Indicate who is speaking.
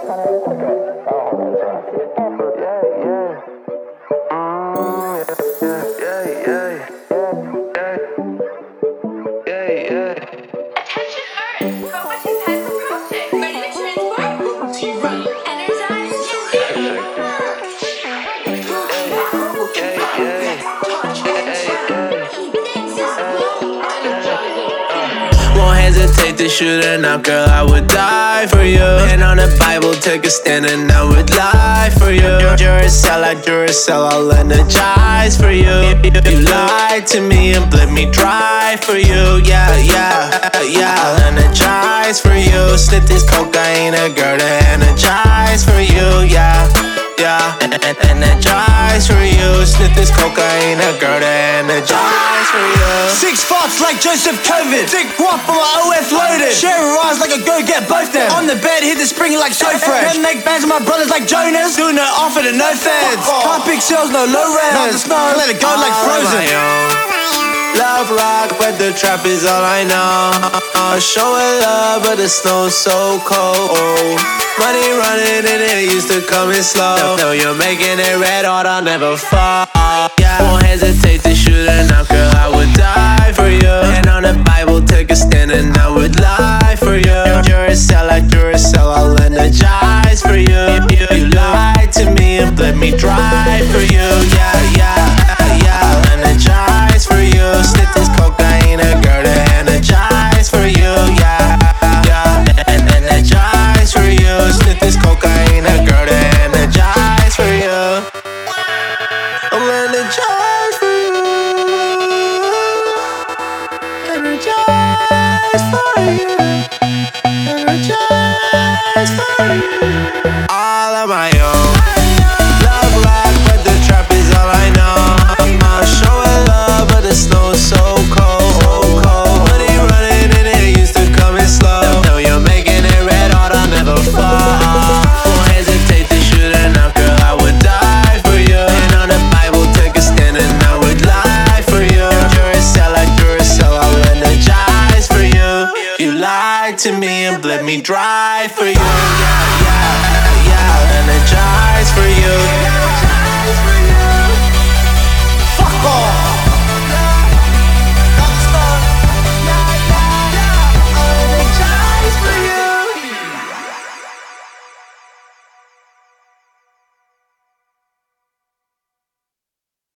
Speaker 1: Won't hesitate to shoot her now, girl, I would die for you. And on the Bible, take a stand and I would lie for you. Duracell, like Duracell, I'll energize for you. You lied to me and bled me dry for you. Yeah, yeah, yeah, I'll energize for you. Snip this cocaine, a girl to energize for you. Yeah, yeah, energize for you. Snip this cocaine, a girl to energize for you.
Speaker 2: 6 farts like Joseph COVID. Dick guap on my OF loaded. Share her eyes like a go get both them. On the bed, hit the spring like so fresh. Then make bands with my brothers like Jonas. Doing no offer to no feds. Can't pick sales, no low rent. Not the snow, let it go like Frozen.
Speaker 1: Love rock, but the trap is all I know. Show her love, but the snow's so cold. Money running and it used to come in slow. Know you're making it red hot, I'll never fall. Yeah, won't hesitate to shoot her now, girl, I would die for you. And on the Bible, take a stand and I would lie for you. Duracell, like Duracell, I'll energize for you. You lied to me and bled me dry for you. Yeah, yeah, yeah, I'll energize for you. Snip this cocaine, a girl to energize for you. Yeah, yeah, and energize for you. Snip this cocaine, a girl to energize for you. I'm energized for you. Energized for you. Energized for you. All on my own. Love rock, but the trap is all I know. I'll show her love, but the snow's so cold. Money running and it used to come in slow. Know you're making it red hot, I'll never fall. Won't hesitate to shoot her now, girl, I would die for you. And on the Bible, take a stand and I would lie for you. Duracell, like Duracell, I'll energize for you. You lied to me and bled me dry for you.